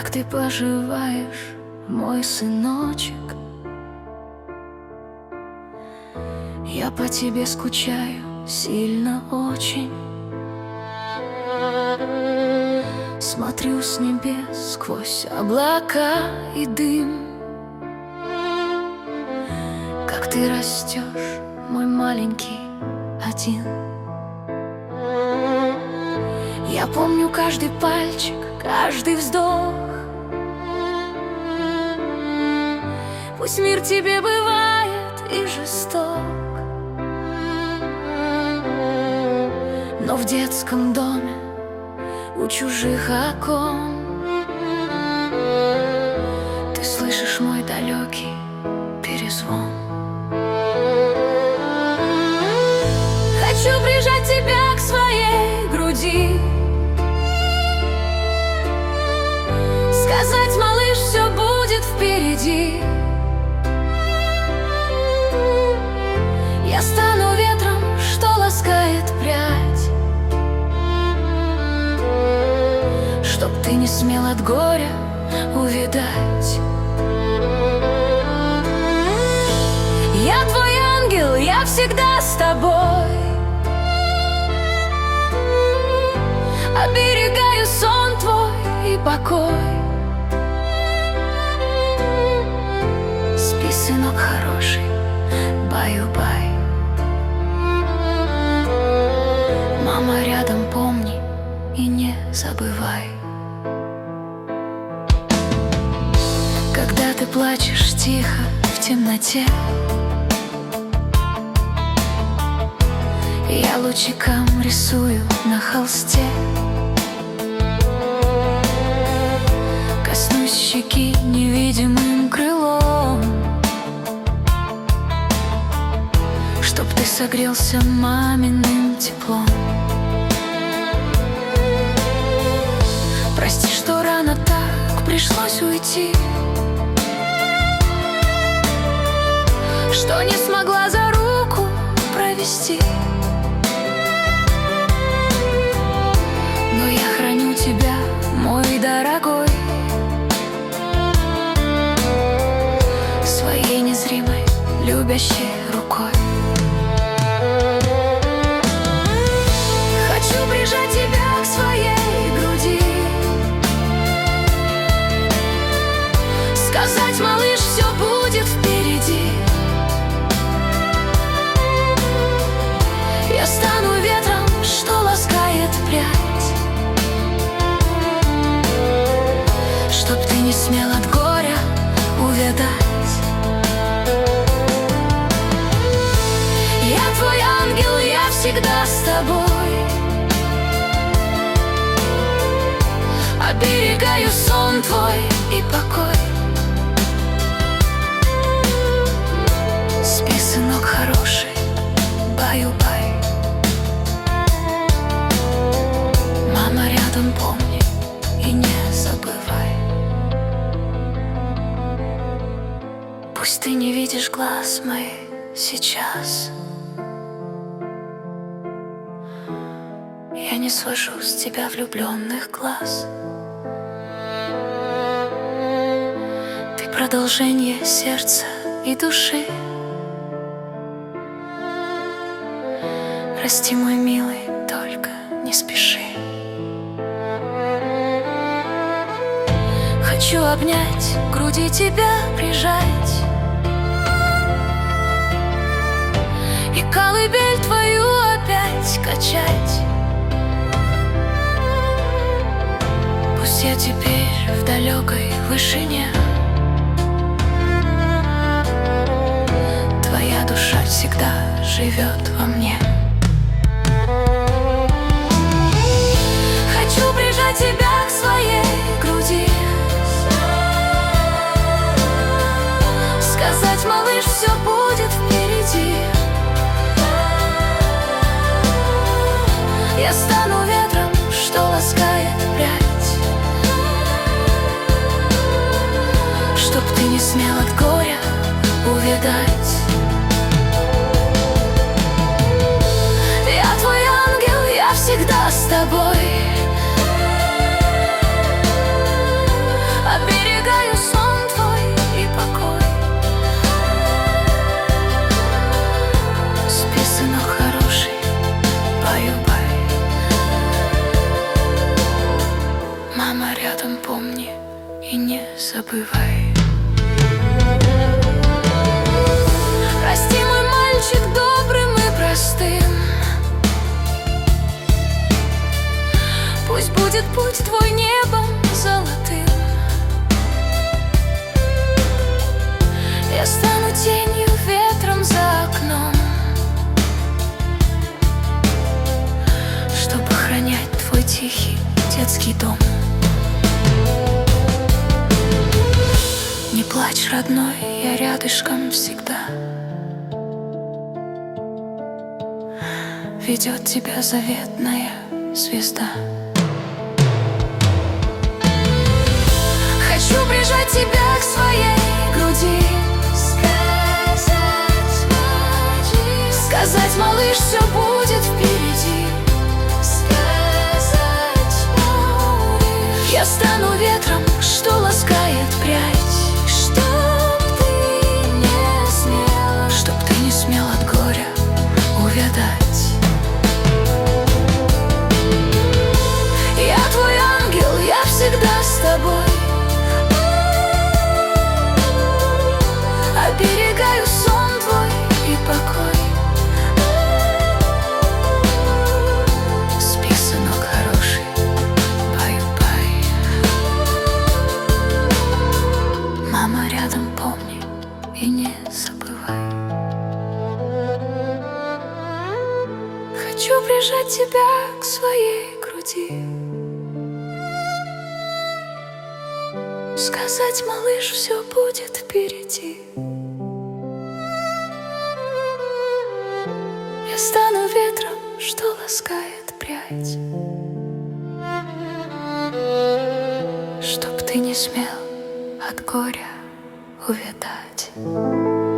Как ты поживаешь, мой сыночек? Я по тебе скучаю сильно очень. Смотрю с небес сквозь облака и дым. Как ты растешь, мой маленький один. Я помню каждый пальчик, каждый вздох. Пусть мир тебе бывает и жесток, но в детском доме у чужих окон ты слышишь мой далекий перезвон. Хочу прижать тебя к своей груди, сказать, малыш, все будет впереди. Я стану ветром, что ласкает прядь, чтоб ты не смел от горя увидать. Я твой ангел, я всегда с тобой, оберегаю сон твой и покой. Спи, сынок хороший, баю-бай. Мама рядом, помни и не забывай. Когда ты плачешь тихо в темноте, я лучиком рисую на холсте. Коснусь щеки невидимым крылом, чтоб ты согрелся маминым теплом. Прости, что рано так пришлось уйти, что не смогла за руку провести. Но я храню тебя, мой дорогой, своей незримой, любящей рукой. Хочу прижать тебя к своей груди, сказать, малыш, все будет впереди. Я стану ветром, что ласкает прядь, чтоб ты не смел от горя увядать. Я твой ангел, я всегда с тобой, оберегаю сон твой и покой. Спи, сынок хороший, баю-бай. Мама рядом, помни и не забывай. Пусть ты не видишь глаз моих сейчас, я не свожу с тебя влюбленных глаз. Ты продолжение сердца и души. Прости, мой милый, только не спеши. Хочу обнять, к груди тебя прижать и колыбель твою опять качать. Пусть я теперь в далекой вышине, твоя душа всегда живет во мне. Хочу прижать тебя к своей груди, сказать, малыш, все будет впереди. Я стану ветром, что ласкает прядь, чтоб ты не смел от горя увядать. Я твой ангел, я всегда с тобой, помни и не забывай. Прости, мой мальчик, добрым и простым. Пусть будет путь твой небом золотым. Я стану тенью, ветром за окном, чтобы охранять твой тихий детский дом. Не плачь, родной, я рядышком всегда. Ведет тебя заветная звезда. Хочу прижать тебя к своей груди, сказать, малыш, все будет впереди. Я стану ветром, что ласкает прядь, чтоб ты не смел от горя увядать. Я твой ангел, я всегда с тобой. Оберегаю сон твой и покой. Спи, сынок хороший, бай-бай. Мама рядом, помни и не забывай. Хочу прижать тебя к своей груди, сказать, малыш, все будет впереди. Я стану ветром, что ласкает прядь, чтоб ты не смел от горя увядать.